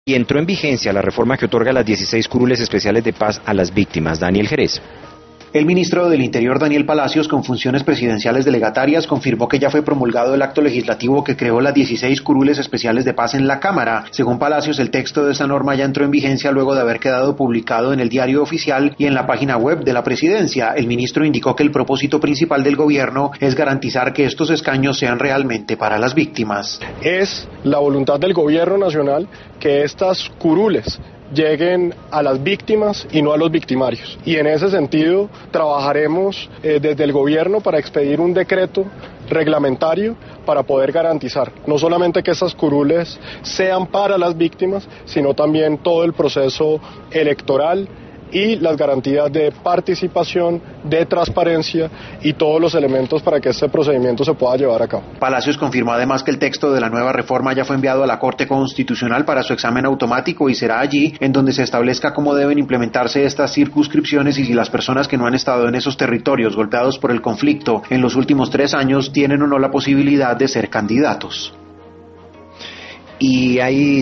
Y entró en vigencia la reforma que otorga las 16 curules especiales de paz a las víctimas. Daniel Jerez. El ministro del Interior, Daniel Palacios, con funciones presidenciales delegatarias, confirmó que ya fue promulgado el acto legislativo que creó las 16 curules especiales de paz en la Cámara. Según Palacios, el texto de esa norma ya entró en vigencia luego de haber quedado publicado en el Diario Oficial y en la página web de la Presidencia. El ministro indicó que el propósito principal del gobierno es garantizar que estos escaños sean realmente para las víctimas. Es la voluntad del gobierno nacional que estas curules lleguen a las víctimas y no a los victimarios. Y en ese sentido trabajaremos desde el gobierno para expedir un decreto reglamentario para poder garantizar no solamente que esas curules sean para las víctimas, sino también todo el proceso electoral y las garantías de participación, de transparencia y todos los elementos para que este procedimiento se pueda llevar a cabo. Palacios confirmó además que el texto de la nueva reforma ya fue enviado a la Corte Constitucional para su examen automático y será allí en donde se establezca cómo deben implementarse estas circunscripciones y si las personas que no han estado en esos territorios golpeados por el conflicto en los últimos 3 años tienen o no la posibilidad de ser candidatos. Y hay